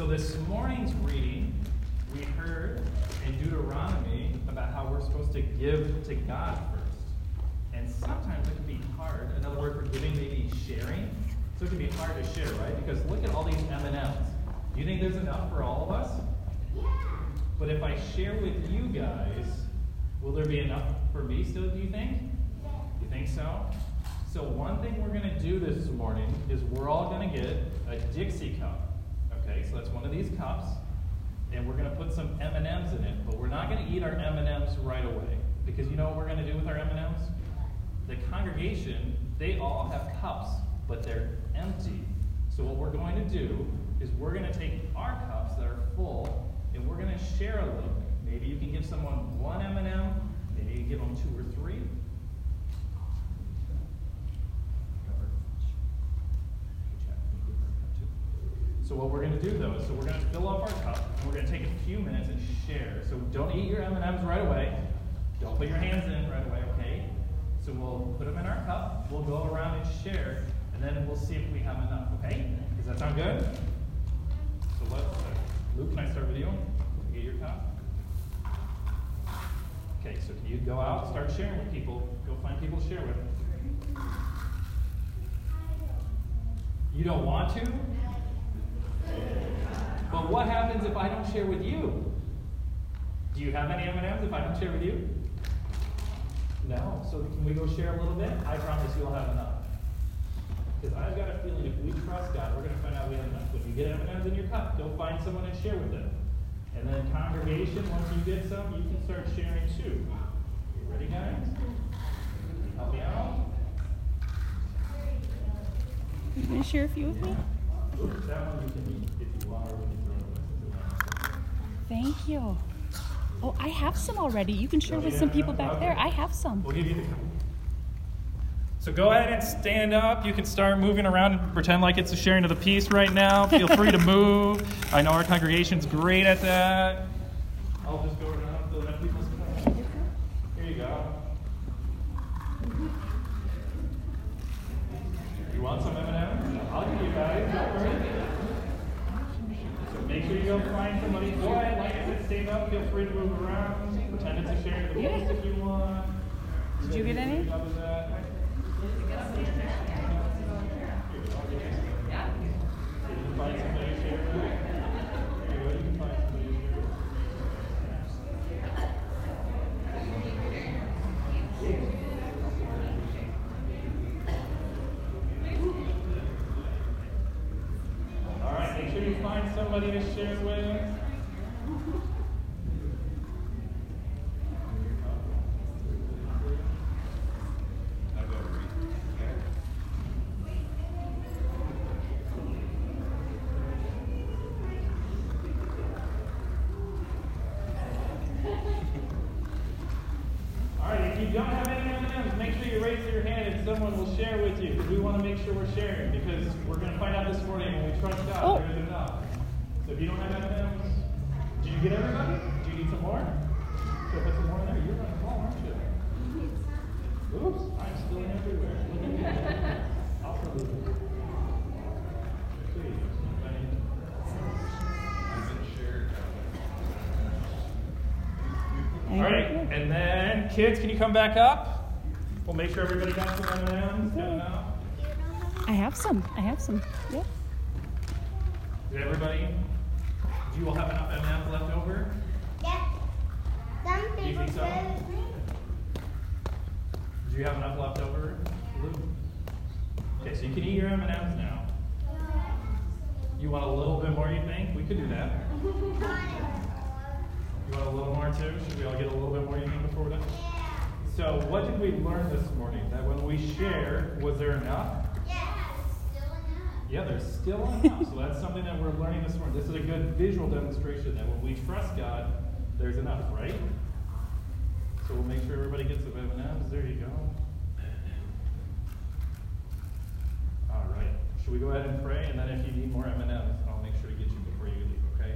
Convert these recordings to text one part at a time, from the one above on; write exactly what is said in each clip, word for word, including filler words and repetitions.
So this morning's reading, we heard in Deuteronomy about how we're supposed to give to God first. And sometimes it can be hard. Another word for giving may be sharing. So it can be hard to share, right? Because look at all these M and M's. Do you think there's enough for all of us? Yeah. But if I share with you guys, will there be enough for me still, do you think? Yeah. You think so? So one thing we're going to do this morning is we're all going to get a Dixie cup. Okay, so that's one of these cups. And we're going to put some M and M's in it. But we're not going to eat our M and M's right away. Because you know what we're going to do with our M and M's? The congregation, they all have cups, but they're empty. So what we're going to do is we're going to take our cups that are full, and we're going to share a little bit. Maybe you can give someone one M and M. Maybe you can give them two or three. So what we're going to do, though, is so we're going to fill up our cup, and we're going to take a few minutes and share. So don't eat your M and M's right away. Don't put your hands in right away, okay? So we'll put them in our cup, we'll go around and share, and then we'll see if we have enough, okay? Does that sound good? So let's, uh, Luke, can I start with you? Get your cup. Okay, so can you go out and start sharing with people? Go find people to share with. You don't want to? But what happens if I don't share with you? Do you have any M and M's if I don't share with you? No. So can we go share a little bit? I promise you'll have enough. Because I've got a feeling if we trust God, we're going to find out we have enough. When you get M and M's in your cup, go find someone and share with them. And then congregation, once you get some, you can start sharing too. You ready, guys? Help me out. You going to share a few with me? That one you can eat if you want, or we can throw it away. Thank you. Oh, I have some already. You can share Oh, with yeah, some people back okay. there. I have some. We'll give you the cup. So go ahead and stand up. You can start moving around and pretend like it's a sharing of the peace right now. Feel free to move. I know our congregation's great at that. I'll just go around and fill enough people's cups. Here you go. You want some M and M's? I'll give you guys. Don't worry. So make sure you go find somebody. Go ahead, like I said, stand up. Feel free to move around. Pretend it's a sharing of the peace if you want. Did you get any? Find somebody to share with. Here you go, you can find somebody to share with. All right, make sure you find somebody to share with. Don't have any M and M's, make sure you raise your hand and someone will share with you, because we want to make sure we're sharing, because we're going to find out this morning when we trust God, oh. There is enough. So if you don't have M and M's, did you get everybody? Do you need some more? So put some more in there. You're running the ball, aren't you? Oops, I'm spilling everywhere. I'll fill it. Please. All right, and then kids, can you come back up? We'll make sure everybody got some M and M's. Got enough? I have some. I have some. Yeah. Did everybody? Do you all have enough M and M's left over? Yes. Some people you think so? do. Do you have enough left over, Lou? Okay, so you can eat your M and M's now. You want a little bit more? You think we could do that? You want a little more too? Should we all get a little bit more, you think, before we're done? Yeah. So what did we learn this morning? That when we share, was there enough? Yeah, still enough. Yeah, there's still enough. So that's something that we're learning this morning. This is a good visual demonstration that when we trust God, there's enough, right? So we'll make sure everybody gets some M and M's. There you go. All right. Should we go ahead and pray? And then if you need more M and M's, I'll make sure to get you before you leave, okay?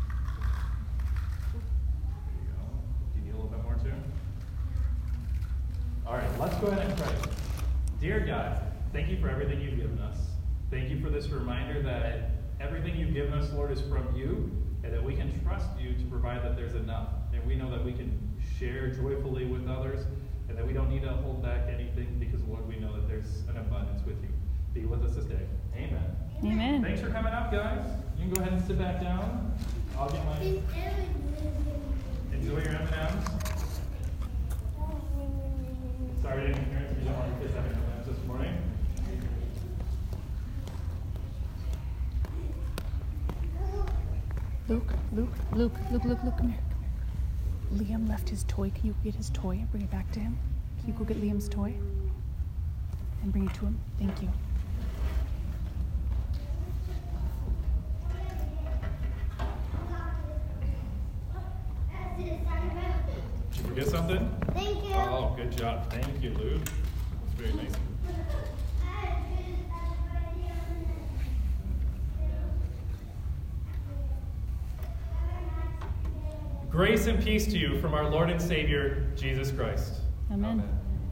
All right, let's go ahead and pray. Dear God, thank you for everything you've given us. Thank you for this reminder that everything you've given us, Lord, is from you, and that we can trust you to provide that there's enough. And we know that we can share joyfully with others, and that we don't need to hold back anything because, Lord, we know that there's an abundance with you. Be with us this day. Amen. Amen. Thanks for coming up, guys. You can go ahead and sit back down. I'll get my... Enjoy your M and M's. Sorry I didn't hear it. You don't want your kids having M and M's this morning. Luke, Luke, Luke, Luke, Luke, Luke, come here. Liam left his toy. Can you get his toy and bring it back to him? Can you go get Liam's toy and bring it to him? Thank you. Did you forget something? Thank you. Oh, good job. Thank you, Luke. That's very nice. Grace and peace to you from our Lord and Savior, Jesus Christ. Amen.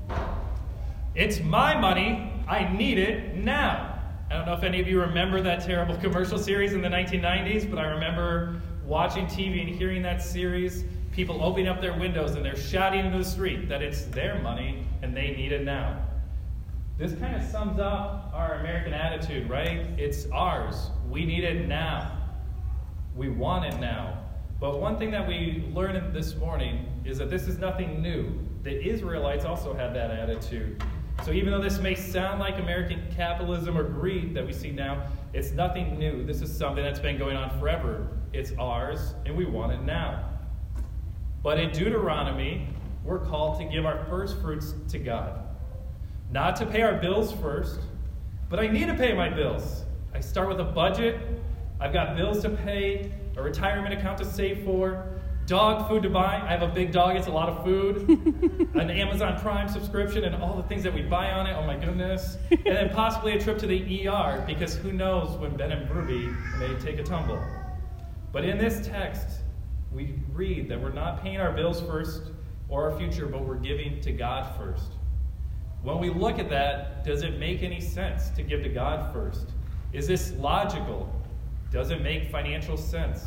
It's my money. I need it now. I don't know if any of you remember that terrible commercial series in the nineteen nineties, but I remember watching T V and hearing that series, people opening up their windows and they're shouting into the street that it's their money and they need it now. This kind of sums up our American attitude, right? It's ours. We need it now. We want it now. But one thing that we learned this morning is that this is nothing new. The Israelites also had that attitude. So even though this may sound like American capitalism or greed that we see now, it's nothing new. This is something that's been going on forever. It's ours, and we want it now. But in Deuteronomy, we're called to give our first fruits to God. Not to pay our bills first, but I need to pay my bills. I start with a budget. I've got bills to pay, a retirement account to save for, dog food to buy. I have a big dog, it's a lot of food. An Amazon Prime subscription and all the things that we buy on it, oh my goodness. And then possibly a trip to the E R, because who knows when Ben and Ruby may take a tumble. But in this text, we read that we're not paying our bills first or our future, but we're giving to God first. When we look at that, does it make any sense to give to God first? Is this logical? Does it make financial sense?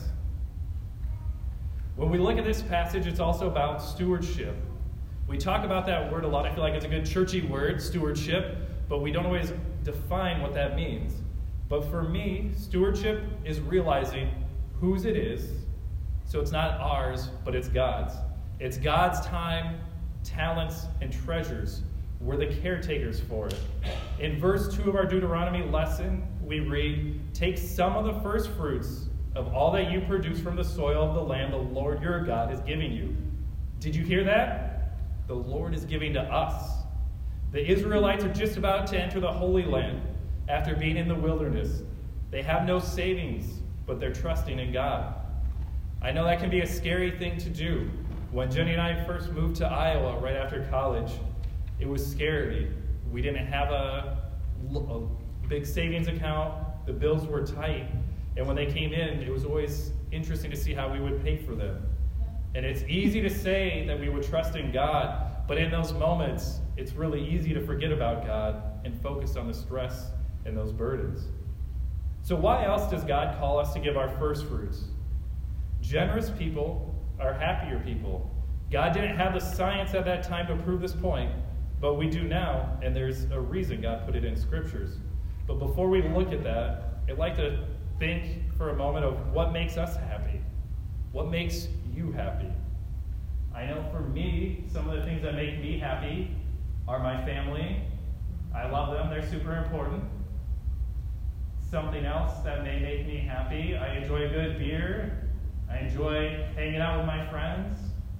When we look at this passage, it's also about stewardship. We talk about that word a lot. I feel like it's a good churchy word, stewardship, but we don't always define what that means. But for me, stewardship is realizing whose it is. So it's not ours, but it's God's. It's God's time, talents, and treasures. We're the caretakers for it. In verse two of our Deuteronomy lesson, we read, "Take some of the first fruits of all that you produce from the soil of the land the Lord your God is giving you." Did you hear that? The Lord is giving to us. The Israelites are just about to enter the Holy Land after being in the wilderness. They have no savings, but they're trusting in God. I know that can be a scary thing to do. When Jenny and I first moved to Iowa right after college, it was scary. We didn't have a, a big savings account. The bills were tight. And when they came in, it was always interesting to see how we would pay for them. And it's easy to say that we would trust in God, but in those moments, it's really easy to forget about God and focus on the stress and those burdens. So why else does God call us to give our first fruits? Generous people are happier people. God didn't have the science at that time to prove this point, but we do now, and there's a reason God put it in scriptures. But before we look at that, I'd like to think for a moment of what makes us happy. What makes you happy? I know for me, some of the things that make me happy are my family. I love them, they're super important. Something else that may make me happy, I enjoy a good beer. I enjoy hanging out with my friends.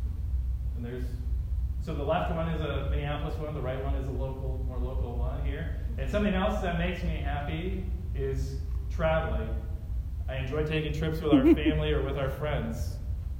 And there's So the left one is a Minneapolis one, the right one is a local, more local one here. And something else that makes me happy is traveling. I enjoy taking trips with our family or with our friends.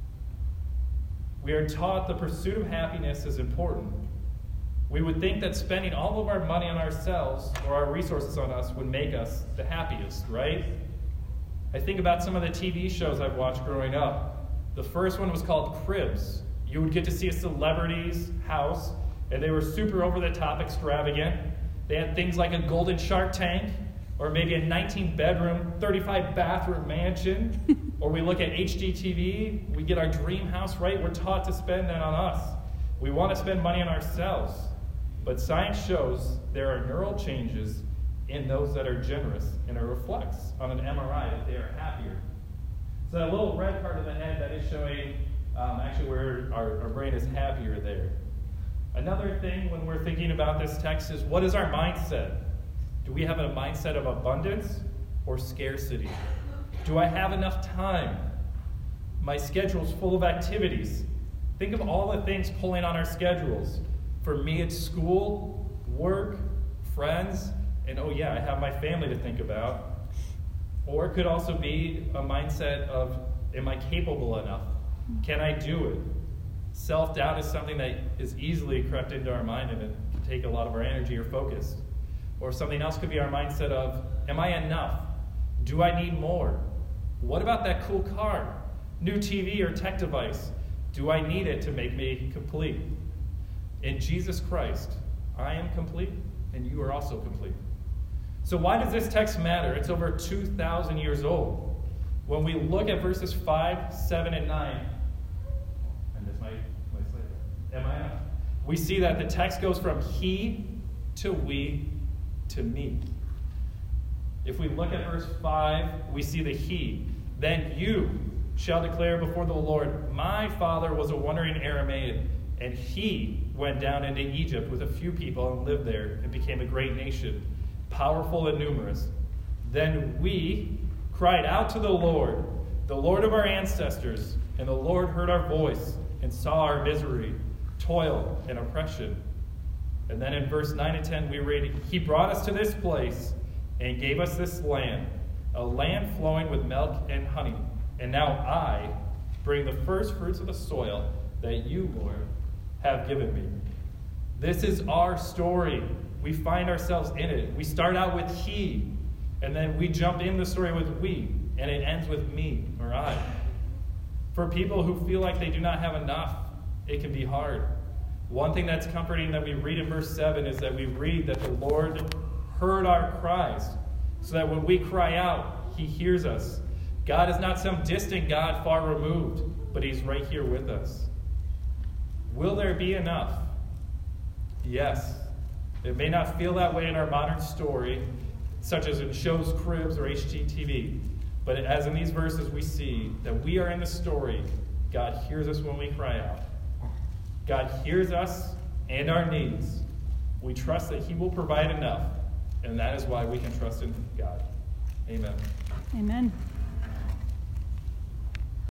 We are taught the pursuit of happiness is important. We would think that spending all of our money on ourselves or our resources on us would make us the happiest, right? I think about some of the T V shows I've watched growing up. The first one was called Cribs. You would get to see a celebrity's house, and they were super over-the-top extravagant. They had things like a golden shark tank, or maybe a nineteen bedroom, thirty-five bathroom mansion, or we look at H G T V, we get our dream house, right? We're taught to spend that on us. We want to spend money on ourselves. But science shows there are neural changes in those that are generous, and it reflects on an M R I that they are happier. So that little red part of the head, that is showing um, actually where our, our brain is happier there. Another thing when we're thinking about this text is, what is our mindset? Do we have a mindset of abundance or scarcity? Do I have enough time? My schedule's full of activities. Think of all the things pulling on our schedules. For me, it's school, work, friends, and oh yeah, I have my family to think about. Or it could also be a mindset of, am I capable enough? Can I do it? Self-doubt is something that is easily crept into our mind, and it can take a lot of our energy or focus. Or something else could be our mindset of, am I enough? Do I need more? What about that cool car? New T V or tech device? Do I need it to make me complete? In Jesus Christ, I am complete, and you are also complete. So why does this text matter? It's over two thousand years old. When we look at verses five, seven, and nine, and this might, might say, am I enough? We see that the text goes from he to we to me. If we look at verse five, we see the he. Then you shall declare before the Lord, my father was a wandering Aramaean, and he went down into Egypt with a few people and lived there and became a great nation, powerful and numerous. Then we cried out to the Lord, the Lord of our ancestors, and the Lord heard our voice and saw our misery, toil, and oppression. And then in verse nine and ten we read, he brought us to this place and gave us this land, a land flowing with milk and honey. And now I bring the first fruits of the soil that you, Lord, have given me. This is our story. We find ourselves in it. We start out with he, and then we jump in the story with we, and it ends with me or I. For people who feel like they do not have enough, it can be hard. One thing that's comforting that we read in verse seven is that we read that the Lord heard our cries, so that when we cry out, he hears us. God is not some distant God far removed, but he's right here with us. Will there be enough? Yes. It may not feel that way in our modern story, such as in shows, cribs, or H G T V, but as in these verses we see that we are in the story. God hears us when we cry out. God hears us and our needs. We trust that he will provide enough, and that is why we can trust in God. Amen. Amen.